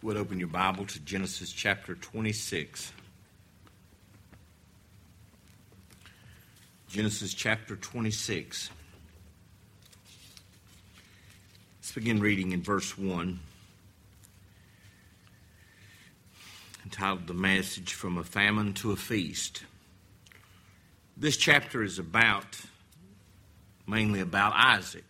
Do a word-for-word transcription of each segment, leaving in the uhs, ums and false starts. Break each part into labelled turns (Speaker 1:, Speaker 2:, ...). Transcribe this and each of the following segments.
Speaker 1: Would open your Bible to Genesis chapter twenty-six. Genesis chapter twenty-six. Let's begin reading in verse one. Entitled The Message from a Famine to a Feast. This chapter is about, mainly about Isaac.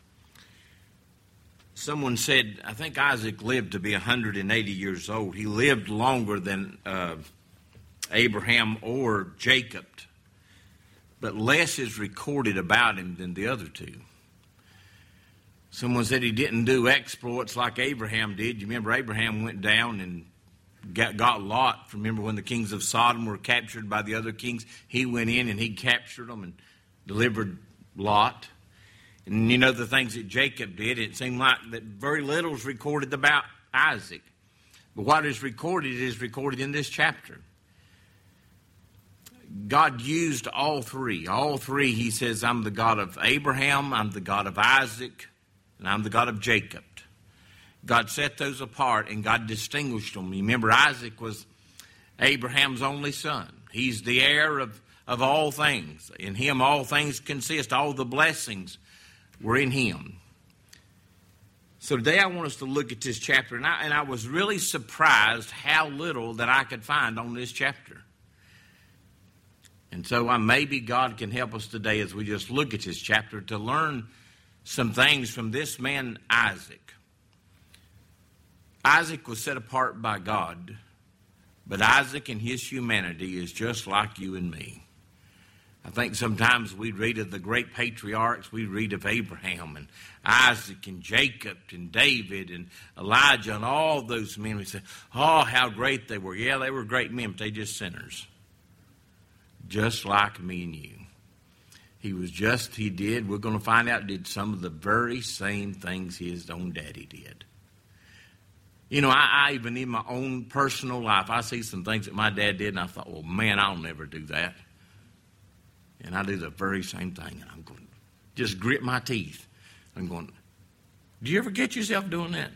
Speaker 1: Someone said, I think Isaac lived to be one hundred eighty years old. He lived longer than uh, Abraham or Jacob, but less is recorded about him than the other two. Someone said he didn't do exploits like Abraham did. You remember Abraham went down and got, got Lot. Remember when the kings of Sodom were captured by the other kings? He went in and he captured them and delivered Lot. And you know the things that Jacob did, it seemed like that very little is recorded about Isaac. But what is recorded is recorded in this chapter. God used all three. All three, he says, I'm the God of Abraham, I'm the God of Isaac, and I'm the God of Jacob. God set those apart and God distinguished them. You remember Isaac was Abraham's only son. He's the heir of, of all things. In him all things consist, all the blessings were in him. So today I want us to look at this chapter, and I, and I was really surprised how little that I could find on this chapter. And so uh, maybe God can help us today as we just look at this chapter to learn some things from this man Isaac. Isaac was set apart by God, but Isaac in his humanity is just like you and me. I think sometimes we read of the great patriarchs. We read of Abraham and Isaac and Jacob and David and Elijah and all those men. We say, oh, how great they were. Yeah, they were great men, but they just sinners. Just like me and you. He was just, he did, we're going to find out, did some of the very same things his own daddy did. You know, I, I even in my own personal life, I see some things that my dad did, and I thought, well, man, I'll never do that. And I do the very same thing. And I'm going to just grit my teeth. I'm going, do you ever get yourself doing that?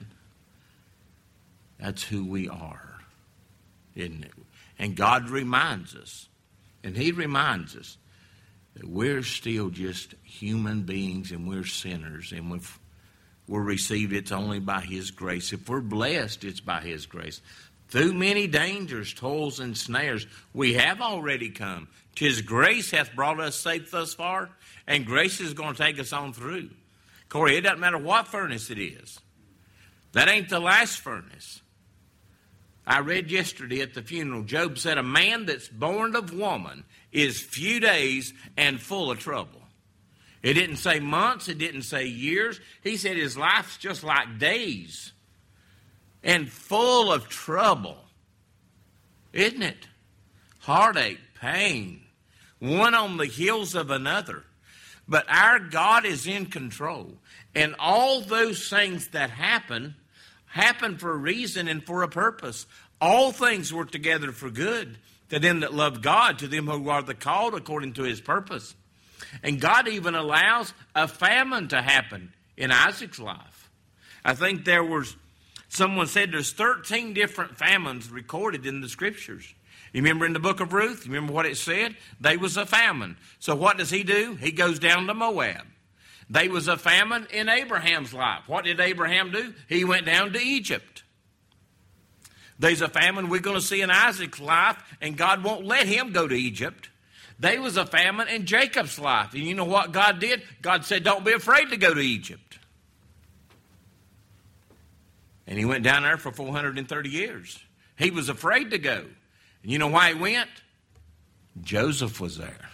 Speaker 1: That's who we are, isn't it? And God reminds us, and he reminds us, that we're still just human beings and we're sinners. And if we're received, it's only by his grace. If we're blessed, it's by his grace. Through many dangers, toils, and snares, we have already come. 'Tis grace hath brought us safe thus far, and grace is going to take us on through. Corey, it doesn't matter what furnace it is. That ain't the last furnace. I read yesterday at the funeral, Job said, a man that's born of woman is few days and full of trouble. It didn't say months, it didn't say years. He said his life's just like days and full of trouble. Isn't it? Heartache, pain, one on the heels of another. But our God is in control. And all those things that happen, happen for a reason and for a purpose. All things work together for good to them that love God, to them who are the called according to his purpose. And God even allows a famine to happen in Isaac's life. I think there was, someone said there's thirteen different famines recorded in the scriptures. You remember in the book of Ruth, you remember what it said? There was a famine. So what does he do? He goes down to Moab. There was a famine in Abraham's life. What did Abraham do? He went down to Egypt. There's a famine we're going to see in Isaac's life, and God won't let him go to Egypt. There was a famine in Jacob's life. And you know what God did? God said, don't be afraid to go to Egypt. And he went down there for four hundred thirty years. He was afraid to go. And you know why he went? Joseph was there.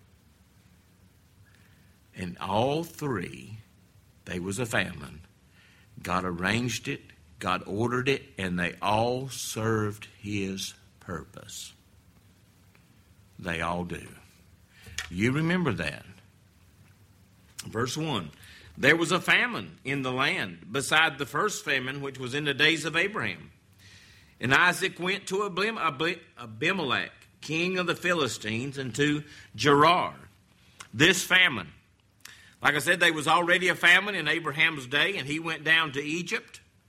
Speaker 1: And all three, there was a famine. God arranged it, God ordered it, and they all served his purpose. They all do. You remember that. Verse one. There was a famine in the land beside the first famine which was in the days of Abraham. And Isaac went to Abimelech, king of the Philistines, and to Gerar. This famine. Like I said, there was already a famine in Abraham's day, and he went down to Egypt.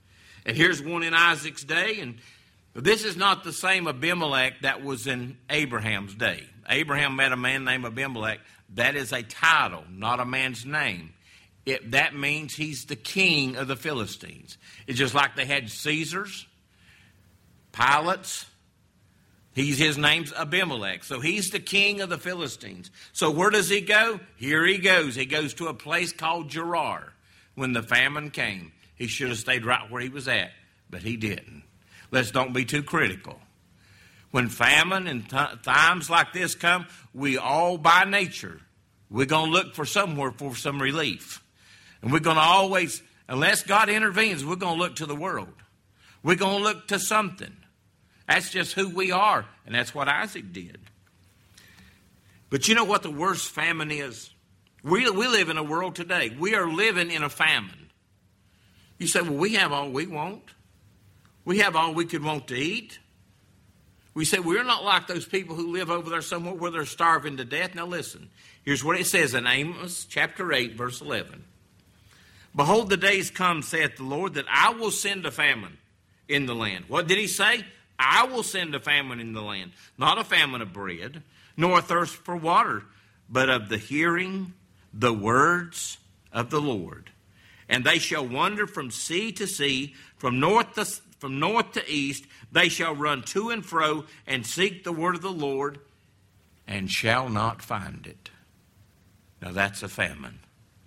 Speaker 1: And here's one in Isaac's day. And this is not the same Abimelech that was in Abraham's day. Abraham met a man named Abimelech. That is a title, not a man's name. It, that means he's the king of the Philistines. It's just like they had Caesars, Pilates. He's, his name's Abimelech. So he's the king of the Philistines. So where does he go? Here he goes. He goes to a place called Gerar. When the famine came, he should have stayed right where he was at, but he didn't. Let's don't be too critical. When famine and t- times like this come, we all by nature, we're going to look for somewhere for some relief. And we're going to always, unless God intervenes, we're going to look to the world. We're going to look to something. That's just who we are, and that's what Isaac did. But you know what the worst famine is? We, we live in a world today. We are living in a famine. You say, well, we have all we want. We have all we could want to eat. We say, we're not like those people who live over there somewhere where they're starving to death. Now listen, here's what it says in Amos chapter eight, verse eleven. Behold, the days come, saith the Lord, that I will send a famine in the land. What did he say? I will send a famine in the land. Not a famine of bread, nor a thirst for water, but of the hearing the words of the Lord. And they shall wander from sea to sea, from north to, from north to east. They shall run to and fro and seek the word of the Lord, and shall not find it. Now that's a famine.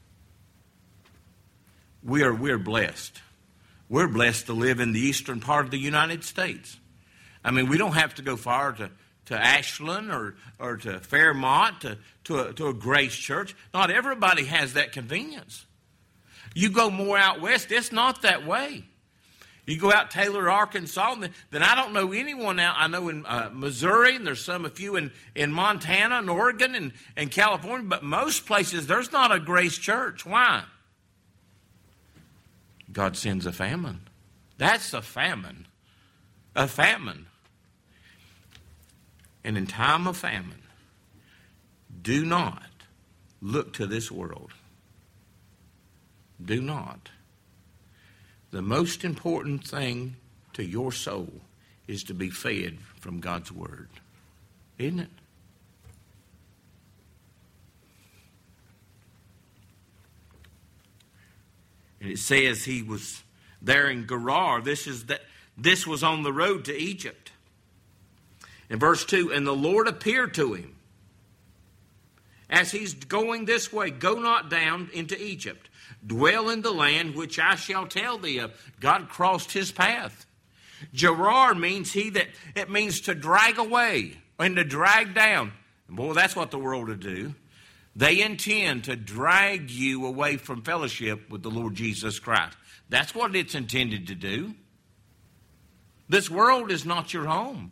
Speaker 1: We are, we're blessed. We're blessed to live in the eastern part of the United States. I mean, we don't have to go far to, to Ashland or, or to Fairmont, to, to, a, to a Grace Church. Not everybody has that convenience. You go more out west, it's not that way. You go out Taylor, Arkansas, then, then I don't know anyone out. I know in uh, Missouri, and there's some a few in, in Montana and Oregon and, and California, but most places there's not a Grace Church. Why? God sends a famine. That's a famine. A famine. And in time of famine, do not look to this world. Do not. The most important thing to your soul is to be fed from God's word. Isn't it? And it says he was there in Gerar. This is that. This was on the road to Egypt. In verse two, and the Lord appeared to him as he's going this way. Go not down into Egypt. Dwell in the land which I shall tell thee of. God crossed his path. Gerar means he that, it means to drag away and to drag down. And boy, that's what the world will do. They intend to drag you away from fellowship with the Lord Jesus Christ. That's what it's intended to do. This world is not your home.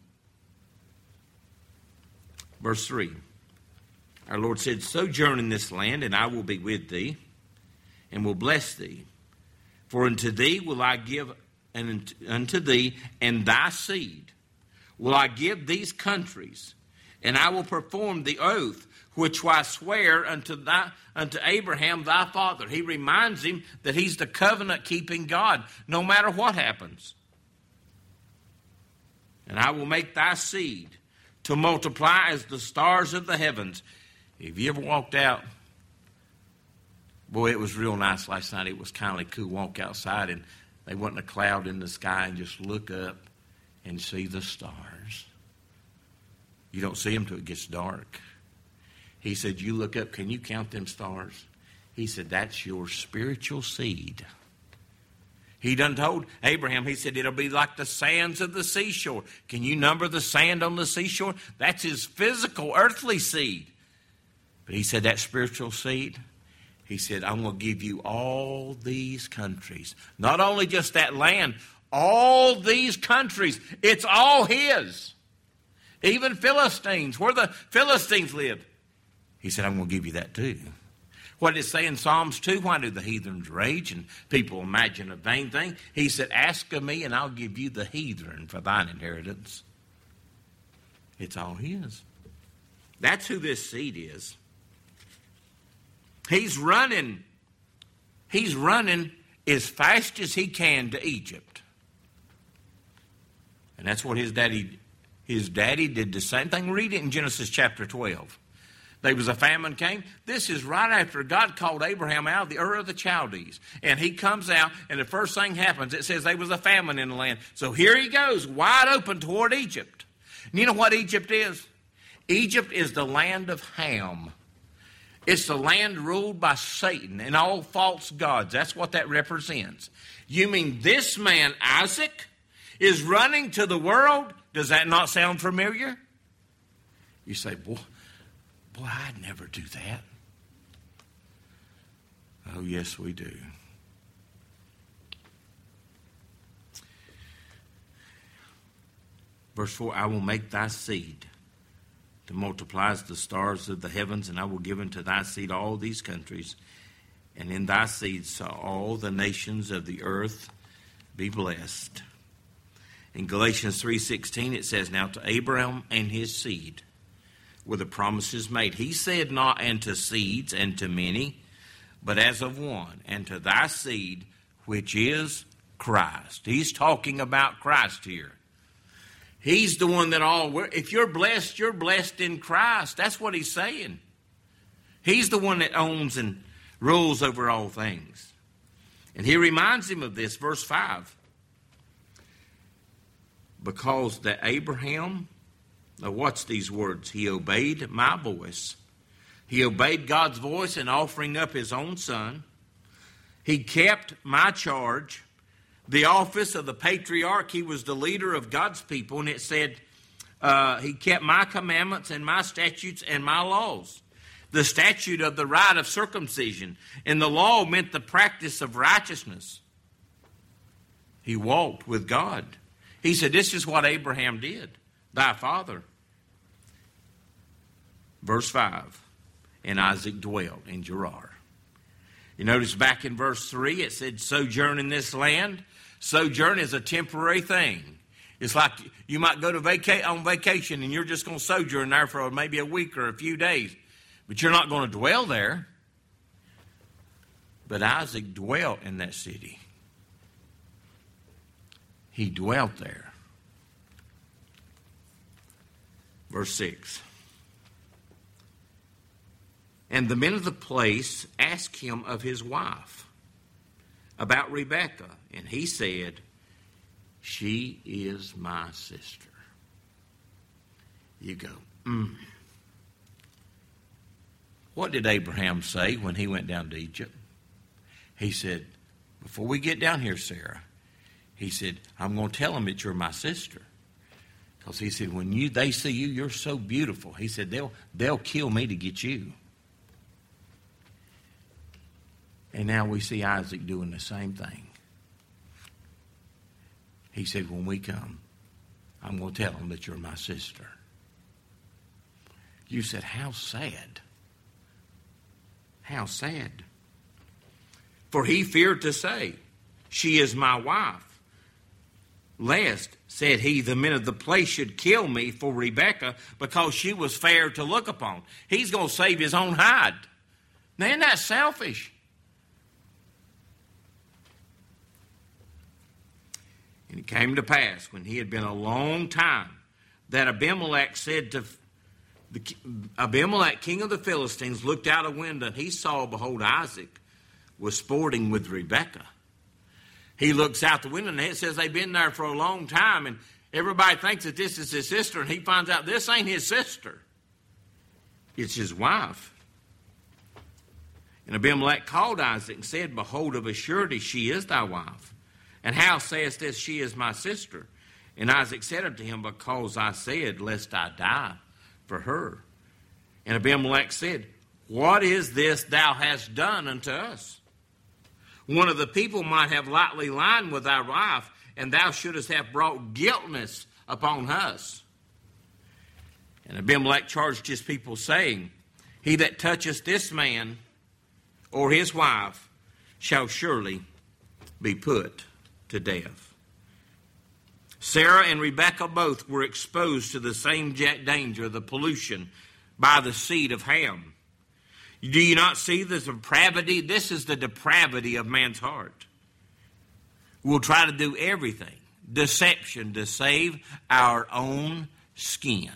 Speaker 1: Verse three. Our Lord said, sojourn in this land, and I will be with thee, and will bless thee. For unto thee will I give, and unto thee and thy seed will I give these countries, and I will perform the oath which I swear unto thy, unto Abraham thy father. He reminds him that he's the covenant-keeping God, no matter what happens. And I will make thy seed to multiply as the stars of the heavens. Have you ever walked out? Boy, it was real nice last night. It was kind of cool. Walk outside and there wasn't a cloud in the sky, and just look up and see the stars. You don't see them till it gets dark. He said, you look up, can you count them stars? He said, that's your spiritual seed. He done told Abraham, he said, it'll be like the sands of the seashore. Can you number the sand on the seashore? That's his physical, earthly seed. But he said, that spiritual seed, he said, I'm going to give you all these countries. Not only just that land, all these countries. It's all his. Even Philistines, where the Philistines lived. He said, I'm going to give you that too. What did it say in Psalms two? Why do the heathens rage and people imagine a vain thing? He said, ask of me and I'll give you the heathen for thine inheritance. It's all his. That's who this seed is. He's running. He's running as fast as he can to Egypt. And that's what his daddy, his daddy did the same thing. Read it in Genesis chapter twelve. There was a famine came. This is right after God called Abraham out of the Ur of the Chaldees. And he comes out, and the first thing happens, it says there was a famine in the land. So here he goes, wide open toward Egypt. And you know what Egypt is? Egypt is the land of Ham. It's the land ruled by Satan and all false gods. That's what that represents. You mean this man, Isaac, is running to the world? Does that not sound familiar? You say, boy, boy, I'd never do that. Oh, yes, we do. Verse four, I will make thy seed to multiply as the stars of the heavens, and I will give unto thy seed all these countries, and in thy seed shall all the nations of the earth be blessed. In Galatians three sixteen it says, now to Abraham and his seed were the promises made. He said not and to seeds and to many, but as of one, and to thy seed, which is Christ. He's talking about Christ here. He's the one that all, if you're blessed, you're blessed in Christ. That's what he's saying. He's the one that owns and rules over all things. And he reminds him of this, verse five. Because that Abraham, now watch these words, he obeyed my voice. He obeyed God's voice in offering up his own son. He kept my charge. The office of the patriarch, he was the leader of God's people, and it said, uh, he kept my commandments and my statutes and my laws. The statute of the rite of circumcision, and the law meant the practice of righteousness. He walked with God. He said, this is what Abraham did, thy father. Verse five, and Isaac dwelt in Gerar. You notice back in verse three, it said, sojourn in this land. Sojourn is a temporary thing. It's like you might go to vaca- on vacation and you're just going to sojourn there for maybe a week or a few days. But you're not going to dwell there. But Isaac dwelt in that city. He dwelt there. Verse six. And the men of the place asked him of his wife about Rebekah. And he said, she is my sister. You go, mm. What did Abraham say when he went down to Egypt? He said, before we get down here, Sarah, he said, I'm going to tell them that you're my sister. Because he said, when you they see you, you're so beautiful. He said, they'll, they'll kill me to get you. And now we see Isaac doing the same thing. He said, when we come, I'm going to tell them that you're my sister. You said, how sad. How sad. For he feared to say, she is my wife. Lest, said he, the men of the place should kill me for Rebekah because she was fair to look upon. He's going to save his own hide. Now, isn't that selfish? And it came to pass, when he had been a long time, that Abimelech said to the, Abimelech, king of the Philistines, looked out a window, and he saw, behold, Isaac was sporting with Rebekah. He looks out the window, and it says they've been there for a long time, and everybody thinks that this is his sister, and he finds out this ain't his sister. It's his wife. And Abimelech called Isaac and said, behold, of a surety she is thy wife. And how sayest this, she is my sister? And Isaac said unto him, because I said, lest I die for her. And Abimelech said, what is this thou hast done unto us? One of the people might have lightly lied with thy wife, and thou shouldest have brought guiltness upon us. And Abimelech charged his people, saying, he that toucheth this man or his wife shall surely be put to death. Sarah and Rebekah both were exposed to the same danger, the pollution by the seed of Ham. Do you not see the depravity? This is the depravity of man's heart. We'll try to do everything deception to save our own skin.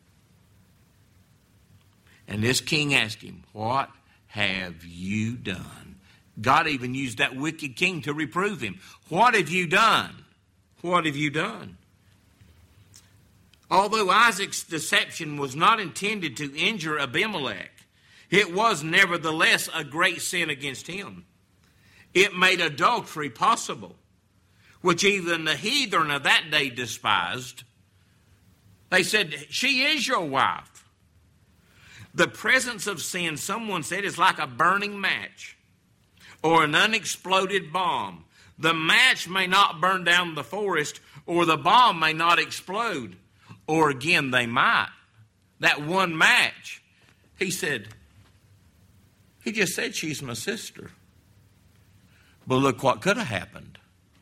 Speaker 1: And this king asked him, what have you done? God even used that wicked king to reprove him. What have you done? What have you done? Although Isaac's deception was not intended to injure Abimelech, it was nevertheless a great sin against him. It made adultery possible, which even the heathen of that day despised. They said, she is your wife. The presence of sin, someone said, is like a burning match or an unexploded bomb. The match may not burn down the forest, or the bomb may not explode, or again, they might. That one match, he said, he just said she's my sister. But look what could have happened.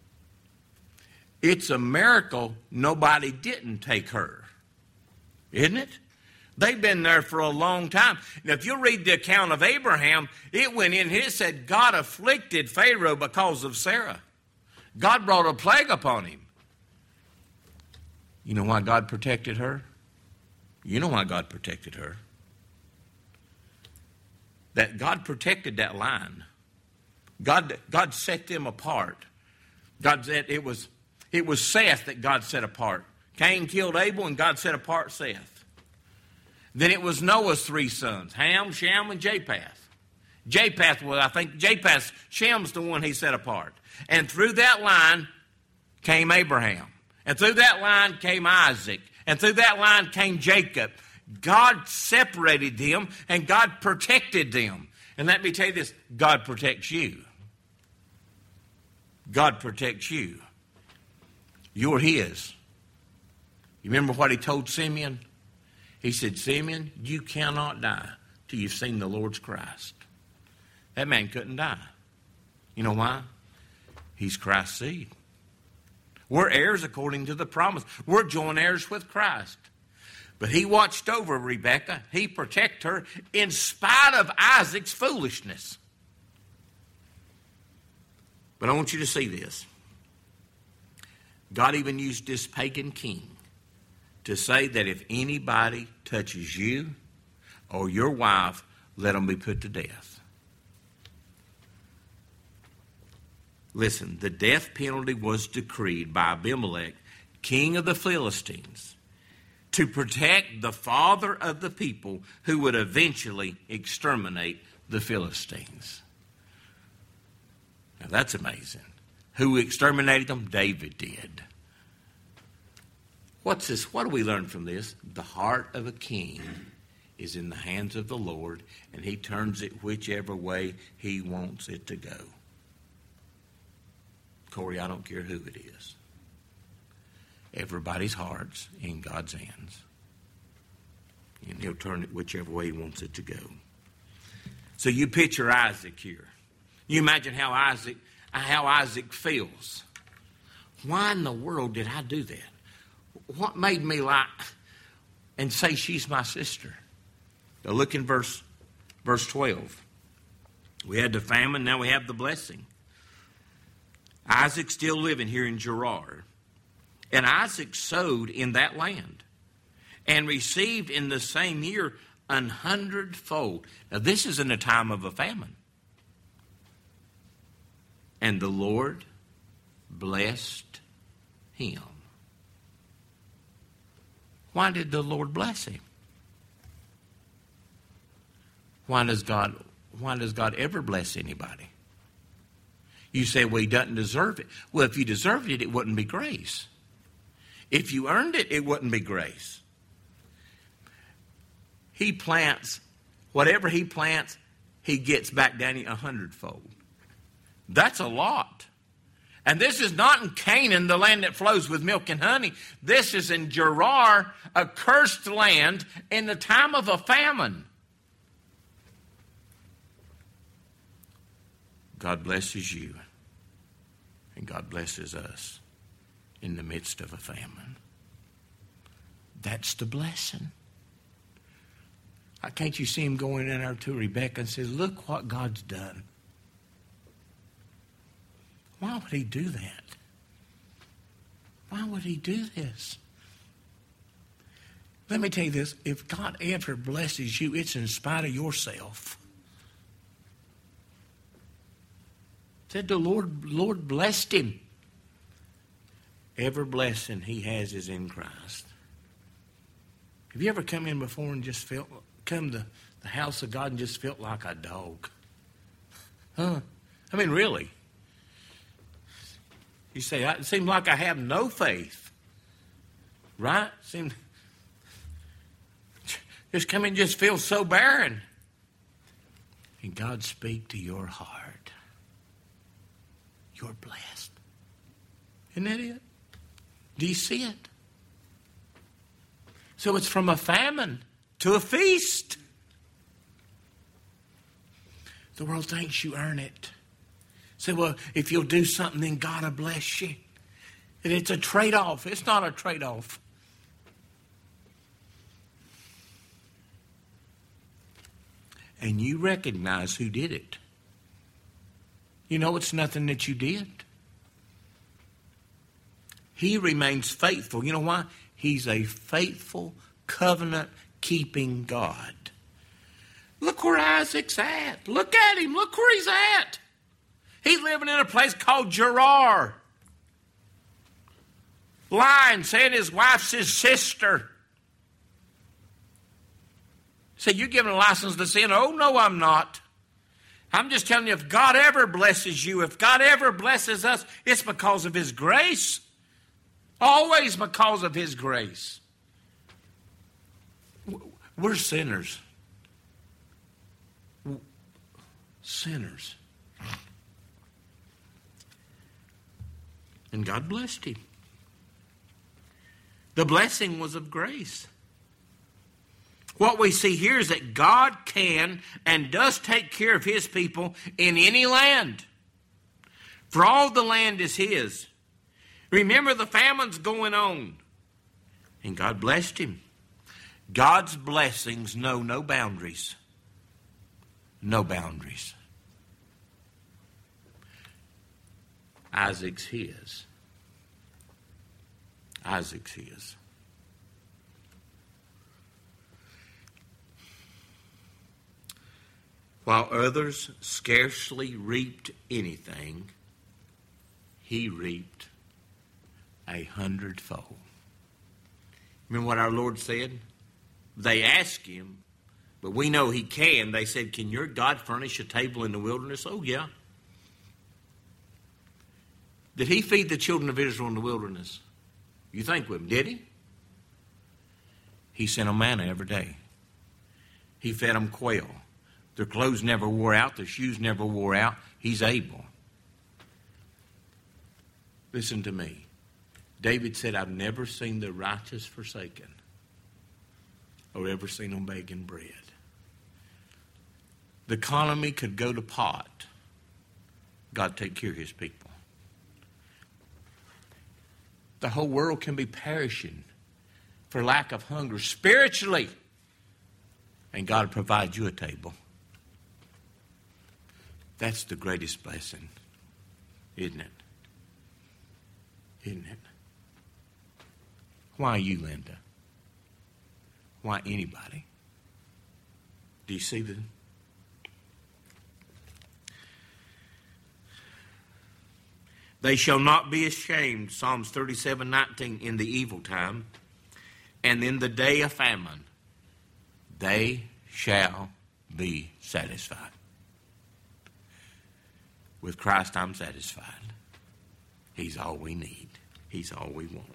Speaker 1: It's a miracle nobody didn't take her. Isn't it? They've been there for a long time. Now, if you read the account of Abraham, it went in here, it said God afflicted Pharaoh because of Sarah. God brought a plague upon him. You know why God protected her? You know why God protected her? That God protected that line. God, God set them apart. God said it was, it was Seth that God set apart. Cain killed Abel and God set apart Seth. Then it was Noah's three sons, Ham, Shem, and Japheth. Japheth was, I think, Japheth, Shem's the one he set apart. And through that line came Abraham. And through that line came Isaac. And through that line came Jacob. God separated them and God protected them. And let me tell you this, God protects you. God protects you. You're his. You remember what he told Simeon? He said, Simeon, you cannot die till you've seen the Lord's Christ. That man couldn't die. You know why? He's Christ's seed. We're heirs according to the promise. We're joint heirs with Christ. But he watched over Rebekah. He protected her in spite of Isaac's foolishness. But I want you to see this. God even used this pagan king to say that if anybody touches you or your wife, let them be put to death. Listen, the death penalty was decreed by Abimelech, king of the Philistines, to protect the father of the people who would eventually exterminate the Philistines. Now that's amazing. Who exterminated them? David did. What's this? What do we learn from this? The heart of a king is in the hands of the Lord, and he turns it whichever way he wants it to go. Corey, I don't care who it is. Everybody's heart's in God's hands. And he'll turn it whichever way he wants it to go. So you picture Isaac here. You imagine how Isaac, how Isaac feels. Why in the world did I do that? What made me lie and say she's my sister? Now look in verse, verse twelve. We had the famine, now we have the blessing. Isaac's still living here in Gerar. And Isaac sowed in that land and received in the same year an hundredfold. Now this is in a time of a famine. And the Lord blessed him. Why did the Lord bless him? Why does God, why does God ever bless anybody? You say, well, he doesn't deserve it. Well, if you deserved it, it wouldn't be grace. If you earned it, it wouldn't be grace. He plants, whatever he plants, he gets back down a hundredfold. That's a lot. And this is not in Canaan, the land that flows with milk and honey. This is in Gerar, a cursed land in the time of a famine. God blesses you, and God blesses us in the midst of a famine. That's the blessing. Can't you see him going in there to Rebekah and says, look what God's done. Why would he do that? Why would he do this? Let me tell you this. If God ever blesses you, it's in spite of yourself. Said the Lord, Lord blessed him. Every blessing he has is in Christ. Have you ever come in before and just felt, come to the house of God and just felt like a dog? Huh? I mean, really. You say, it seems like I have no faith. Right? Seems, just come in and just feel so barren. And God speak to your heart. You're blessed. Isn't that it? Do you see it? So it's from a famine to a feast. The world thinks you earn it. Say, well, if you'll do something, then God will bless you. And it's a trade-off. It's not a trade-off. And you recognize who did it. You know it's nothing that you did. He remains faithful. You know why? He's a faithful, covenant-keeping God. Look where Isaac's at. Look at him. Look where he's at. He's living in a place called Gerar. Lying, saying his wife's his sister. Say, you're giving a license to sin? Oh, no, I'm not. I'm just telling you, if God ever blesses you, if God ever blesses us, it's because of his grace. Always because of his grace. We're sinners. Sinners. And God blessed him. The blessing was of grace. What we see here is that God can and does take care of his people in any land. For all the land is his. Remember, the famine's going on. And God blessed him. God's blessings know no boundaries. No boundaries. Isaac's his. Isaac's his. While others scarcely reaped anything, he reaped a hundredfold. Remember what our Lord said? They asked him, but we know he can. They said, can your God furnish a table in the wilderness? Oh, yeah. Did he feed the children of Israel in the wilderness? You think with him, did he? He sent them manna every day. He fed them quail. Their clothes never wore out. Their shoes never wore out. He's able. Listen to me. David said, I've never seen the righteous forsaken or ever seen them begging bread. The economy could go to pot. God take care of his people. The whole world can be perishing for lack of hunger spiritually. And God provides you a table. That's the greatest blessing, isn't it? Isn't it? Why you, Linda? Why anybody? Do you see the... They shall not be ashamed, Psalms thirty-seven nineteen, in the evil time, and in the day of famine, they shall be satisfied. With Christ, I'm satisfied. He's all we need. He's all we want.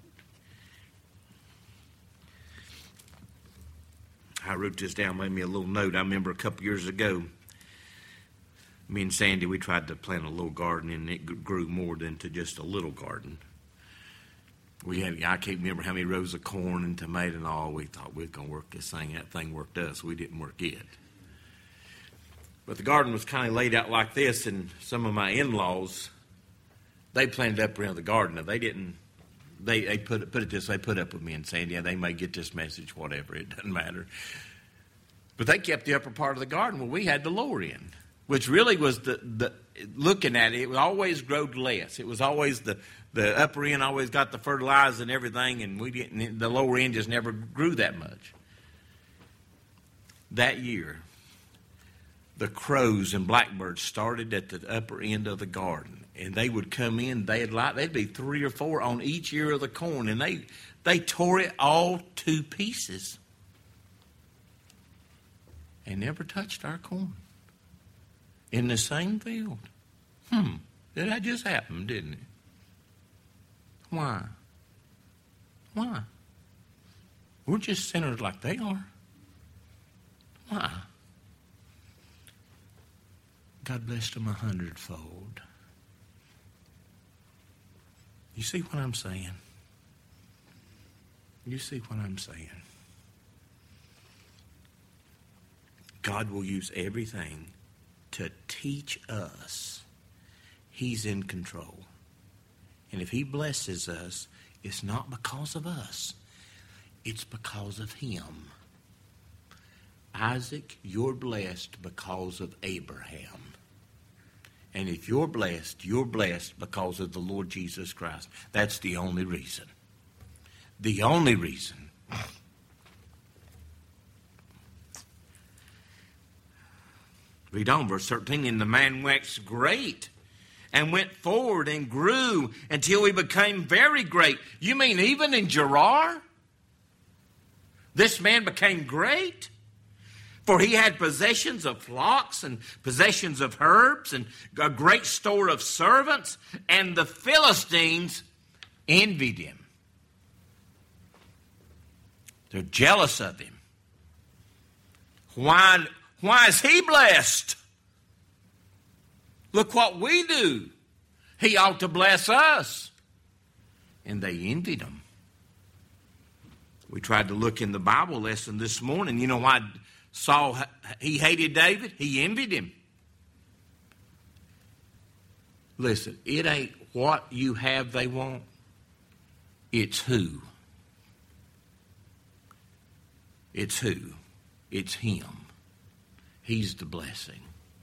Speaker 1: I wrote this down, made me a little note. I remember a couple years ago, me and Sandy, we tried to plant a little garden, and it grew more than to just a little garden. We had, I can't remember how many rows of corn and tomato and all. We thought we were going to work this thing. That thing worked us. We didn't work it. But the garden was kind of laid out like this, and some of my in-laws, they planted up around the garden. Now, they didn't, they, they put it, put it this, they put up with me and Sandy. Yeah, they may get this message, whatever, it doesn't matter. But they kept the upper part of the garden. Well, we had the lower end, which really was the, the looking at it, it always growed less. It was always the, the upper end always got the fertilizer and everything, and we didn't. The lower end just never grew that much. That year, the crows and blackbirds started at the upper end of the garden, and they would come in. They'd like they'd be three or four on each ear of the corn, and they they tore it all to pieces, and never touched our corn. In the same field. Hmm. That just happened, didn't it? Why? Why? We're just sinners like they are. Why? God blessed them a hundredfold. You see what I'm saying? You see what I'm saying? God will use everything to teach us He's in control. And if He blesses us, it's not because of us. It's because of Him. Isaac, you're blessed because of Abraham. And if you're blessed, you're blessed because of the Lord Jesus Christ. That's the only reason. The only reason. Read on, verse thirteen. And the man waxed great and went forward and grew until he became very great. You mean even in Gerar? This man became great? For he had possessions of flocks and possessions of herbs and a great store of servants. And the Philistines envied him. They're jealous of him. Why? Why is he blessed? Look what we do. He ought to bless us. And they envied him. We tried to look in the Bible lesson this morning. You know why Saul, he hated David? He envied him. Listen, it ain't what you have they want. It's who. It's who. It's him. He's the blessing.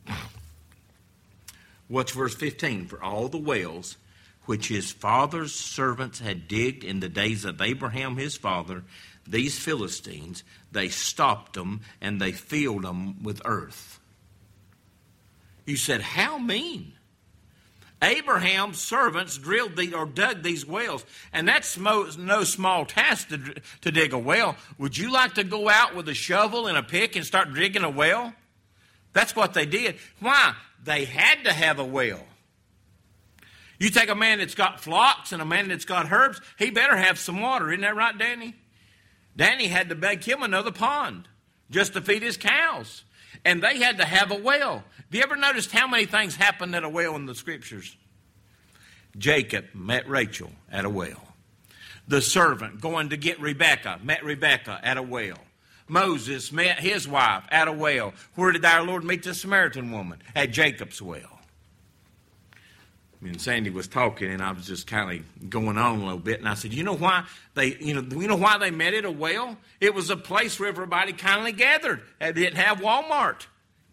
Speaker 1: Watch verse fifteen. For all the wells which his father's servants had digged in the days of Abraham his father, these Philistines, they stopped them and they filled them with earth. You said, how mean? Abraham's servants drilled the, or dug these wells, and that's no small task to, to dig a well. Would you like to go out with a shovel and a pick and start digging a well? That's what they did. Why? They had to have a well. You take a man that's got flocks and a man that's got herbs, he better have some water. Isn't that right, Danny? Danny had to beg him another pond just to feed his cows. And they had to have a well. Have you ever noticed how many things happened at a well in the Scriptures? Jacob met Rachel at a well. The servant going to get Rebekah met Rebekah at a well. Moses met his wife at a well. Where did our Lord meet the Samaritan woman? At Jacob's well. And Sandy was talking, and I was just kind of going on a little bit. And I said, you know why they, you know, you know why they met at a well? It was a place where everybody kindly gathered. They didn't have Walmart.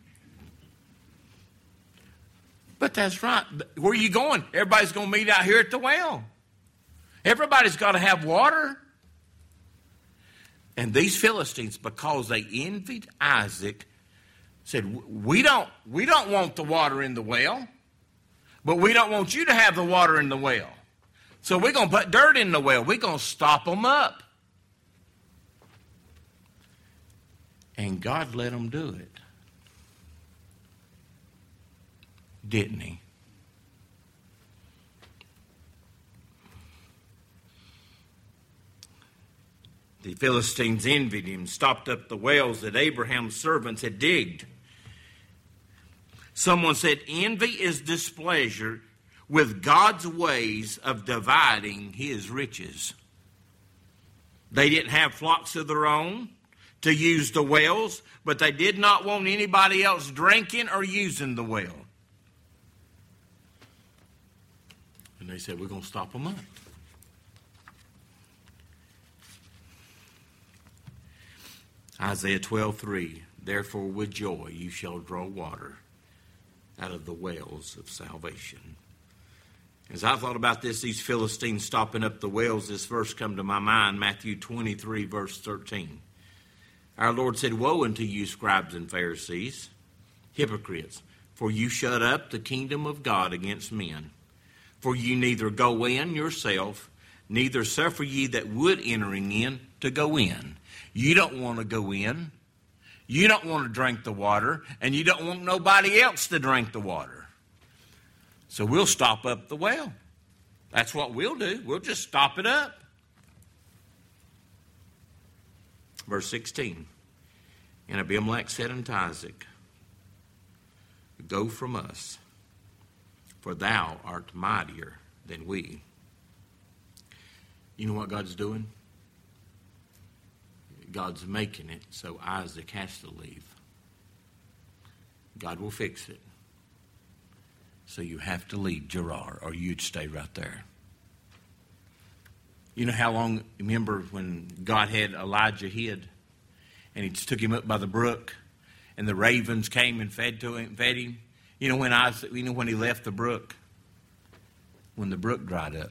Speaker 1: But that's right. Where are you going? Everybody's going to meet out here at the well. Everybody's got to have water. And these Philistines, because they envied Isaac, said, we don't, we don't want the water in the well. But we don't want you to have the water in the well. So we're going to put dirt in the well. We're going to stop them up. And God let them do it. Didn't He? The Philistines envied him, stopped up the wells that Abraham's servants had digged. Someone said, envy is displeasure with God's ways of dividing His riches. They didn't have flocks of their own to use the wells, but they did not want anybody else drinking or using the well. And they said, we're going to stop them up. Isaiah twelve three, therefore with joy you shall draw water out of the wells of salvation. As I thought about this, these Philistines stopping up the wells, this verse come to my mind, Matthew twenty-three, verse thirteen. Our Lord said, "Woe unto you, scribes and Pharisees, hypocrites, for you shut up the kingdom of God against men. For you neither go in yourself, neither suffer ye that would entering in to go in." You don't want to go in. You don't want to drink the water, and you don't want nobody else to drink the water. So we'll stop up the well. That's what we'll do. We'll just stop it up. Verse sixteen. And Abimelech said unto Isaac, "Go from us, for thou art mightier than we." You know what God's doing? God's making it so Isaac has to leave. God will fix it. So you have to leave Gerar, or you'd stay right there. You know how long, remember when God had Elijah hid, and he took him up by the brook, and the ravens came and fed to him, fed him? You know when I, you know when he left the brook? When the brook dried up.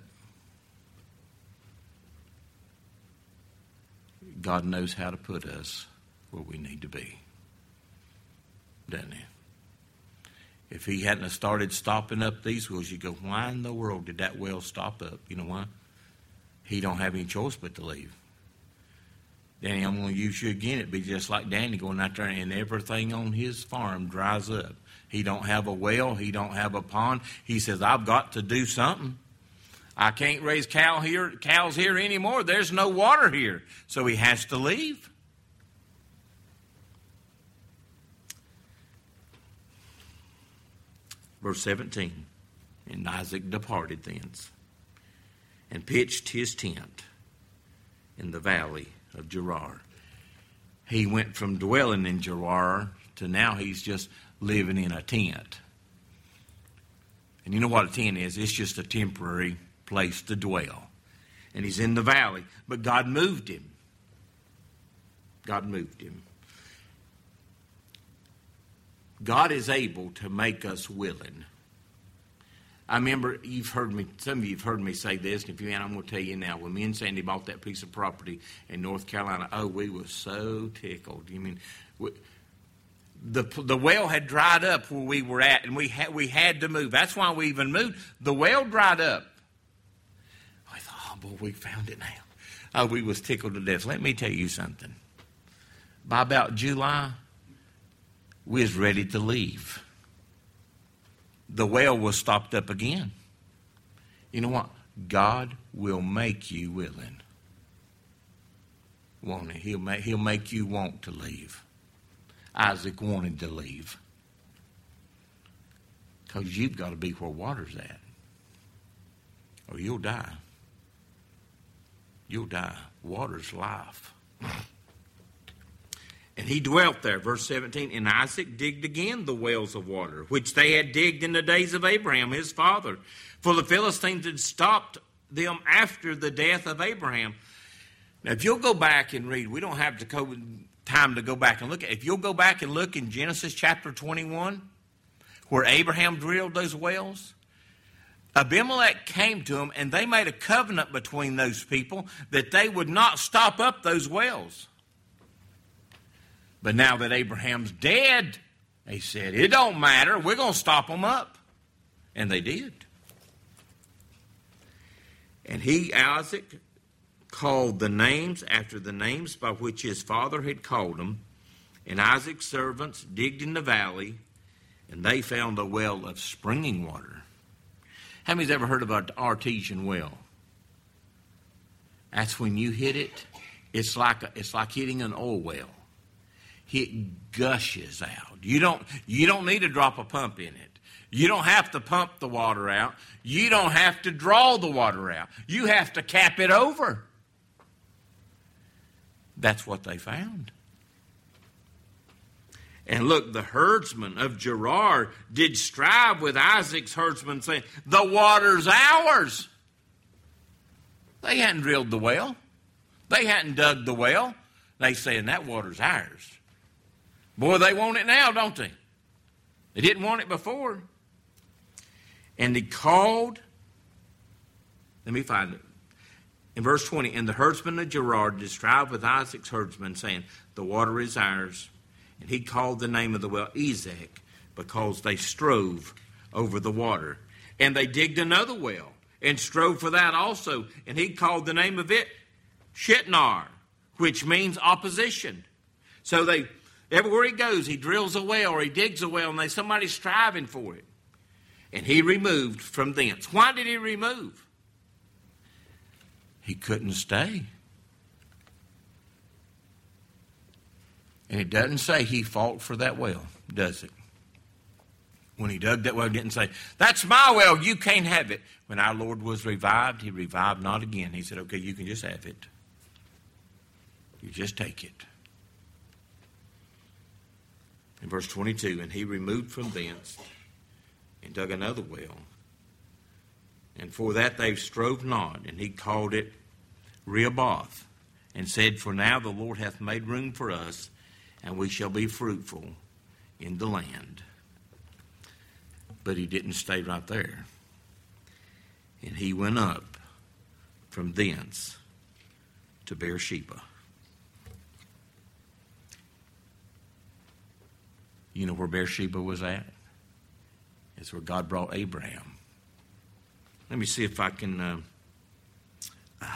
Speaker 1: God knows how to put us where we need to be, doesn't he? If he hadn't started stopping up these wells, you go, why in the world did that well stop up? You know why? He don't have any choice but to leave. Danny, I'm going to use you again. It'd be just like Danny going out there and everything on his farm dries up. He don't have a well. He don't have a pond. He says, I've got to do something. I can't raise cow here, cows here anymore. There's no water here. So he has to leave. Verse seventeen, and Isaac departed thence, and pitched his tent in the valley of Gerar. He went from dwelling in Gerar to now he's just living in a tent. And you know what a tent is? It's just a temporary place to dwell. And he's in the valley. But God moved him. God moved him. God is able to make us willing. I remember you've heard me, some of you have heard me say this, and if you ain't, I'm going to tell you now. When me and Sandy bought that piece of property in North Carolina, oh, we were so tickled. You mean, we, the the well had dried up where we were at, and we had we had to move. That's why we even moved. The well dried up. I thought, oh boy, we found it now. Oh, we was tickled to death. Let me tell you something. By about July, we was ready to leave. The well was stopped up again. You know what? God will make you willing. Won't he? He'll make, he'll make you want to leave. Isaac wanted to leave. Because you've got to be where water's at. Or you'll die. You'll die. Water's life. And he dwelt there, verse seventeen, and Isaac digged again the wells of water, which they had digged in the days of Abraham, his father. For the Philistines had stopped them after the death of Abraham. Now, if you'll go back and read, we don't have to time to go back and look at it. If you'll go back and look in Genesis chapter twenty-one, where Abraham drilled those wells, Abimelech came to them, and they made a covenant between those people that they would not stop up those wells. But now that Abraham's dead, they said, it don't matter. We're going to stop them up. And they did. And he, Isaac, called the names after the names by which his father had called them. And Isaac's servants digged in the valley, and they found a well of springing water. How many's ever heard of an artesian well? That's when you hit it, it's like a, it's like hitting an oil well. It gushes out. You don't, you don't need to drop a pump in it. You don't have to pump the water out. You don't have to draw the water out. You have to cap it over. That's what they found. And look, the herdsmen of Gerar did strive with Isaac's herdsmen, saying, the water's ours. They hadn't drilled the well. They hadn't dug the well. They saying, that water's ours. Boy, they want it now, don't they? They didn't want it before. And he called, let me find it. In verse twenty, and the herdsman of Gerar did strive with Isaac's herdsmen, saying, the water is ours. And he called the name of the well Ezek, because they strove over the water. And they digged another well, and strove for that also. And he called the name of it Shitnar, which means opposition. So they, everywhere he goes, he drills a well or he digs a well, and they somebody's striving for it. And he removed from thence. Why did he remove? He couldn't stay. And it doesn't say he fought for that well, does it? When he dug that well, it didn't say, that's my well, you can't have it. When our Lord was revived, he revived not again. He said, okay, you can just have it. You just take it. In verse twenty-two, and he removed from thence and dug another well. And for that they strove not, and he called it Rehoboth, and said, for now the Lord hath made room for us, and we shall be fruitful in the land. But he didn't stay right there. And he went up from thence to Beersheba. You know where Beersheba was at? It's where God brought Abraham. Let me see if I can... Uh, uh,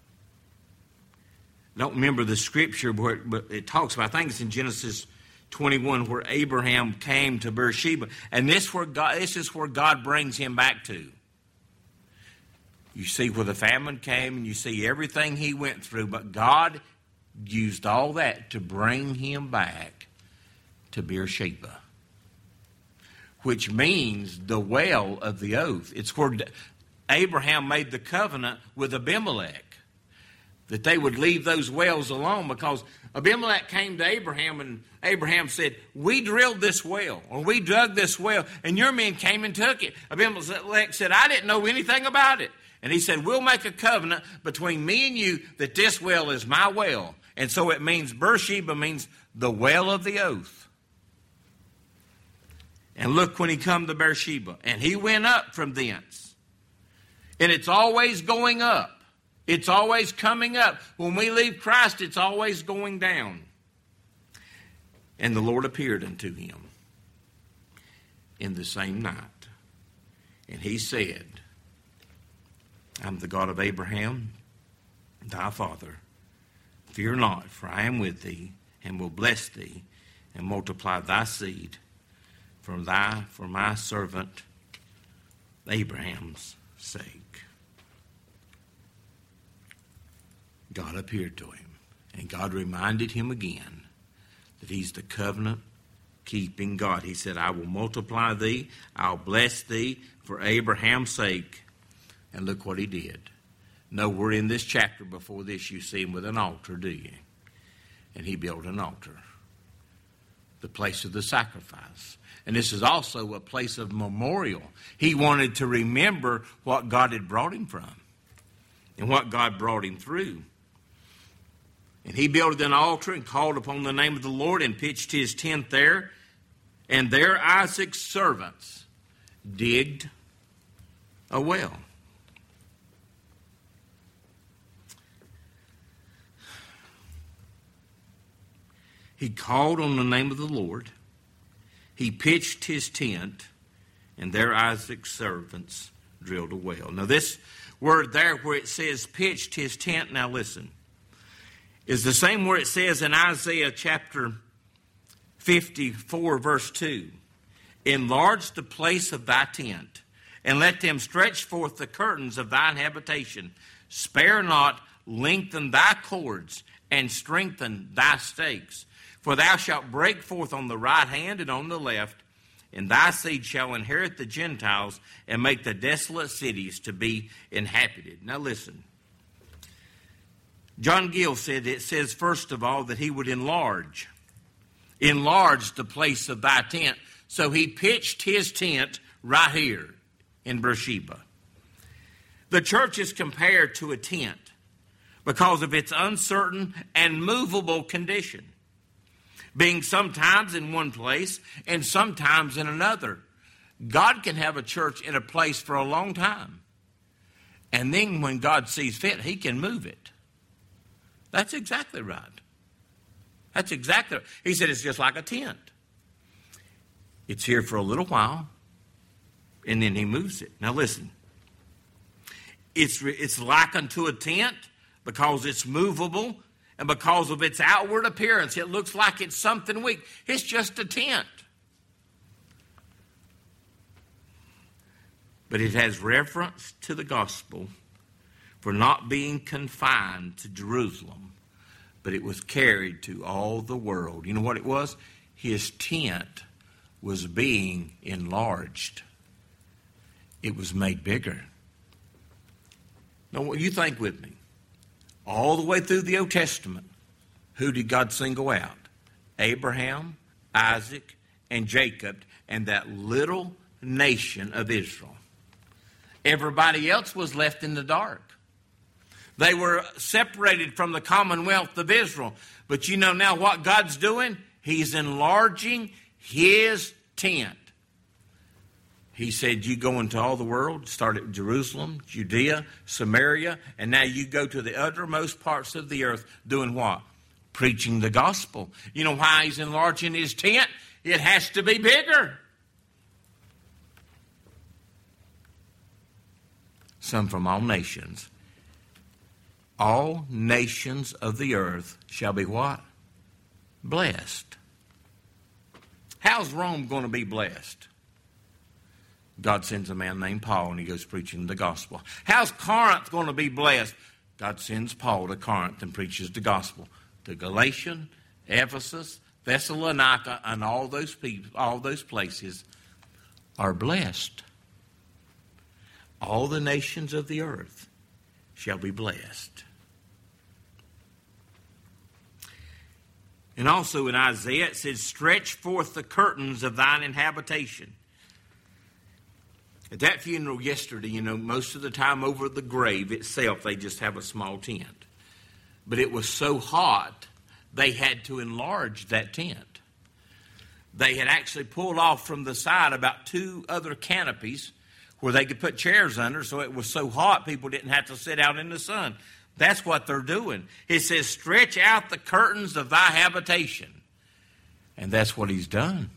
Speaker 1: I don't remember the scripture, where it, but it talks about, I think it's in Genesis twenty-one, where Abraham came to Beersheba. And this, where God, this is where God brings him back to. You see where the famine came, and you see everything he went through. But God used all that to bring him back to Beersheba, which means the well of the oath. It's where Abraham made the covenant with Abimelech, that they would leave those wells alone, because Abimelech came to Abraham, and Abraham said, we drilled this well, or we dug this well, and your men came and took it. Abimelech said, I didn't know anything about it. And he said, we'll make a covenant between me and you that this well is my well. And so it means, Beersheba means the well of the oath. And look, when he come to Beersheba, and he went up from thence. And it's always going up. It's always coming up. When we leave Christ, it's always going down. And the Lord appeared unto him in the same night. And he said, I'm the God of Abraham, thy father. Fear not, for I am with thee, and will bless thee, and multiply thy seed for thy, for my servant Abraham's sake. God appeared to him, and God reminded him again that he's the covenant-keeping God. He said, I will multiply thee, I'll bless thee for Abraham's sake. And look what he did. Nowhere in this chapter before this you see him with an altar, do you? And he built an altar, the place of the sacrifice. And this is also a place of memorial. He wanted to remember what God had brought him from and what God brought him through. And he built an altar and called upon the name of the Lord and pitched his tent there. And there Isaac's servants digged a well. He called on the name of the Lord. He pitched his tent, and there Isaac's servants drilled a well. Now this word there where it says pitched his tent, now listen, is the same word it says in Isaiah chapter fifty-four, verse two. Enlarge the place of thy tent, and let them stretch forth the curtains of thine habitation. Spare not, lengthen thy cords, and strengthen thy stakes. For thou shalt break forth on the right hand and on the left, and thy seed shall inherit the Gentiles and make the desolate cities to be inhabited. Now listen. John Gill said, it says first of all that he would enlarge. Enlarge the place of thy tent. So he pitched his tent right here in Beersheba. The church is compared to a tent because of its uncertain and movable condition. being sometimes in one place and sometimes in another. God can have a church in a place for a long time. And then when God sees fit, he can move it. That's exactly right. That's exactly right. He said it's just like a tent. It's here for a little while, and then he moves it. Now listen. It's, it's like unto a tent because it's movable and because of its outward appearance. It looks like it's something weak. It's just a tent. But it has reference to the gospel for not being confined to Jerusalem, but it was carried to all the world. You know what it was? His tent was being enlarged. It was made bigger. Now, what you think with me? All the way through the Old Testament, who did God single out? Abraham, Isaac, and Jacob, and that little nation of Israel. Everybody else was left in the dark. They were separated from the commonwealth of Israel. But you know now what God's doing? He's enlarging his tent. He said, you go into all the world, start at Jerusalem, Judea, Samaria, and now you go to the uttermost parts of the earth doing what? Preaching the gospel. You know why he's enlarging his tent? It has to be bigger. Some from all nations. All nations of the earth shall be what? Blessed. How's Rome going to be blessed? God sends a man named Paul and he goes preaching the gospel. How's Corinth going to be blessed? God sends Paul to Corinth and preaches the gospel. To Galatia, Ephesus, Thessalonica, and all those people, all those places are blessed. All the nations of the earth shall be blessed. And also in Isaiah it says, stretch forth the curtains of thine habitation. At that funeral yesterday, you know, most of the time over the grave itself, they just have a small tent. But it was so hot, they had to enlarge that tent. They had actually pulled off from the side about two other canopies where they could put chairs under, so it was so hot people didn't have to sit out in the sun. That's what they're doing. It says, stretch out the curtains of thy habitation. And that's what he's done.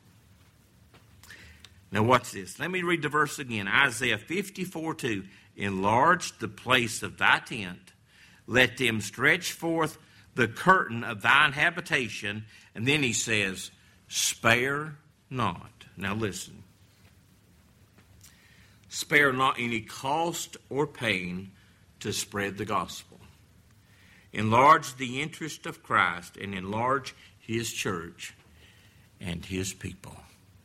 Speaker 1: Now watch this. Let me read the verse again. Isaiah fifty-four two. Enlarge the place of thy tent. Let them stretch forth the curtain of thine habitation. And then he says, spare not. Now listen. Spare not any cost or pain to spread the gospel. Enlarge the interest of Christ and enlarge his church and his people.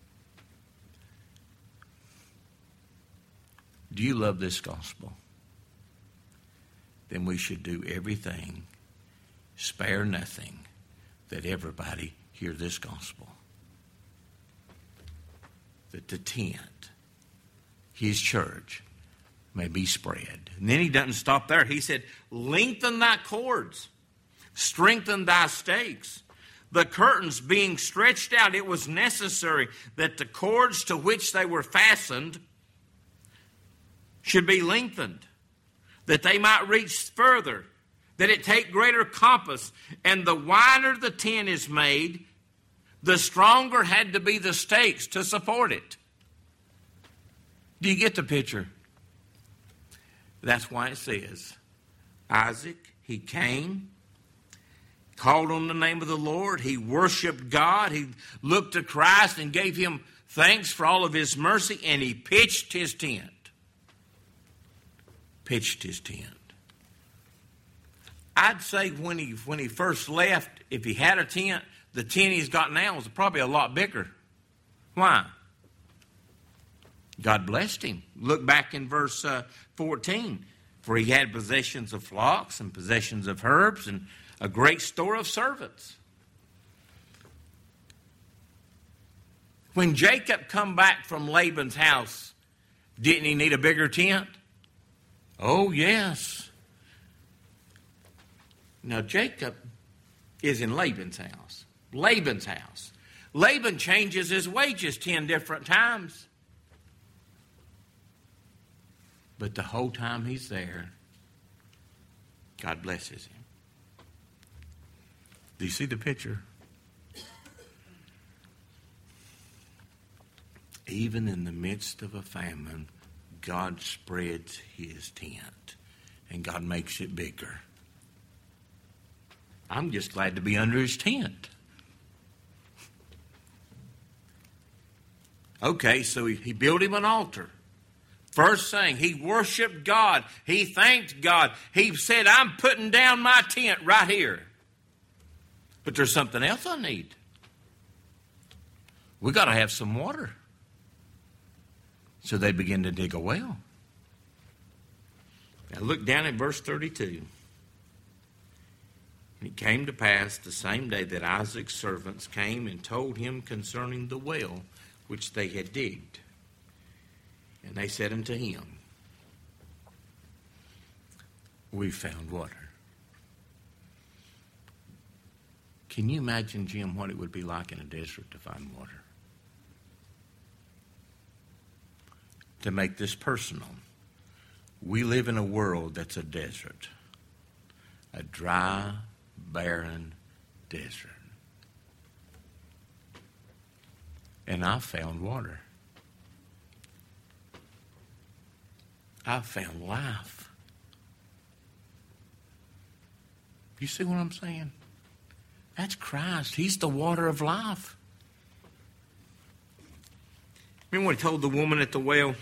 Speaker 1: Do you love this gospel? Then we should do everything, spare nothing, that everybody hear this gospel. That the tent, his church, may be spread. And then he doesn't stop there. He said, lengthen thy cords, strengthen thy stakes. The curtains being stretched out, it was necessary that the cords to which they were fastened should be lengthened, that they might reach further, that it take greater compass. And the wider the tent is made, the stronger had to be the stakes to support it. Do you get the picture? That's why it says, Isaac, he came, called on the name of the Lord, he worshiped God, he looked to Christ and gave him thanks for all of his mercy, and he pitched his tent. Pitched his tent. I'd say when he when he first left, if he had a tent, the tent he's got now is probably a lot bigger. Why? God blessed him. Look back in verse uh, fourteen. For he had possessions of flocks and possessions of herbs and a great store of servants. When Jacob come back from Laban's house, didn't he need a bigger tent? Oh, yes. Now, Jacob is in Laban's house. Laban's house. Laban changes his wages ten different times. But the whole time he's there, God blesses him. Do you see the picture? Even in the midst of a famine, God spreads his tent, and God makes it bigger. I'm just glad to be under his tent. Okay, so he, he built him an altar. First thing, he worshiped God. He thanked God. He said, I'm putting down my tent right here. But there's something else I need. We got to have some water. So they begin to dig a well. Now look down at verse thirty-two. And it came to pass the same day that Isaac's servants came and told him concerning the well which they had digged. And they said unto him, we found water. Can you imagine, Jim, what it would be like in a desert to find water? To make this personal, we live in a world that's a desert. A dry, barren desert. And I found water. I found life. You see what I'm saying? That's Christ. He's the water of life. Remember when he told the woman at the well?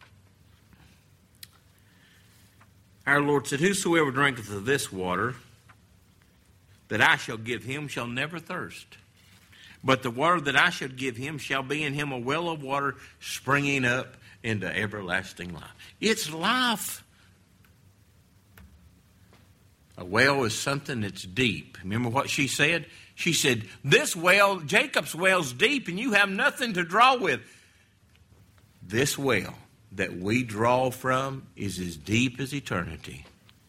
Speaker 1: Our Lord said, whosoever drinketh of this water that I shall give him shall never thirst. But the water that I shall give him shall be in him a well of water springing up into everlasting life. It's life. A well is something that's deep. Remember what she said? She said, this well, Jacob's well's deep and you have nothing to draw with. This well that we draw from is as deep as eternity.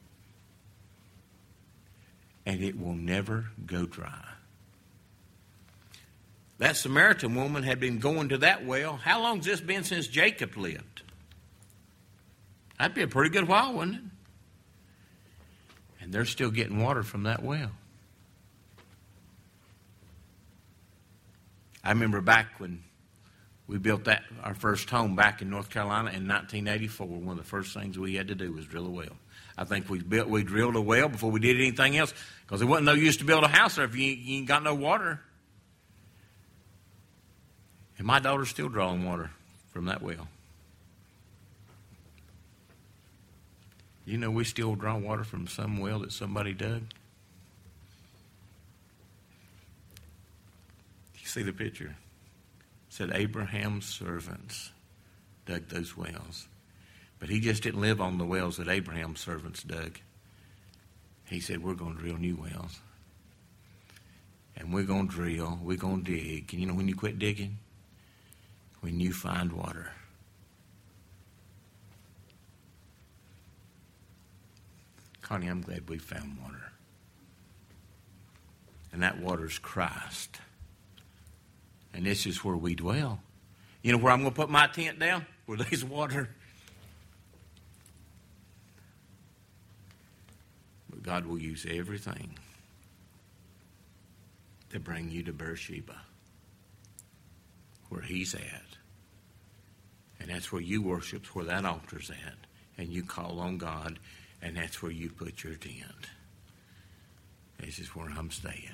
Speaker 1: And it will never go dry. That Samaritan woman had been going to that well. How long's this been since Jacob lived? That'd be a pretty good while, wouldn't it? And they're still getting water from that well. I remember back when we built that our first home back in North Carolina in nineteen eighty-four. One of the first things we had to do was drill a well. I think we built we drilled a well before we did anything else because it wasn't no use to build a house there if you ain't, you ain't got no water. And my daughter's still drawing water from that well. You know we still draw water from some well that somebody dug? You see the picture? It said Abraham's servants dug those wells. But he just didn't live on the wells that Abraham's servants dug. He said, we're going to drill new wells. And we're going to drill, we're going to dig. And you know when you quit digging? When you find water. Connie, I'm glad we found water. And that water's Christ. And this is where we dwell. You know where I'm going to put my tent down? Where there's water. But God will use everything to bring you to Beersheba, where he's at. And that's where you worship, where that altar's at. And you call on God, and that's where you put your tent. This is where I'm staying.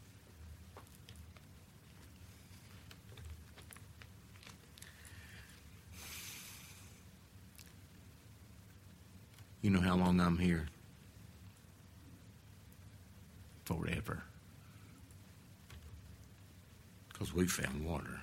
Speaker 1: You know how long I'm here? Forever. Because we found water.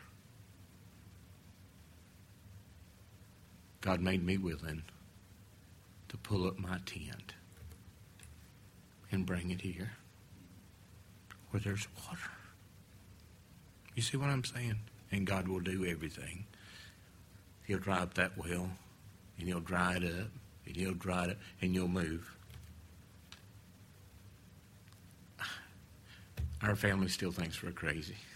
Speaker 1: God made me willing to pull up my tent and bring it here where there's water. You see what I'm saying? And God will do everything. He'll dry up that well, and he'll dry it up, and he'll dry it up, and you'll move. Our family still thinks we're crazy.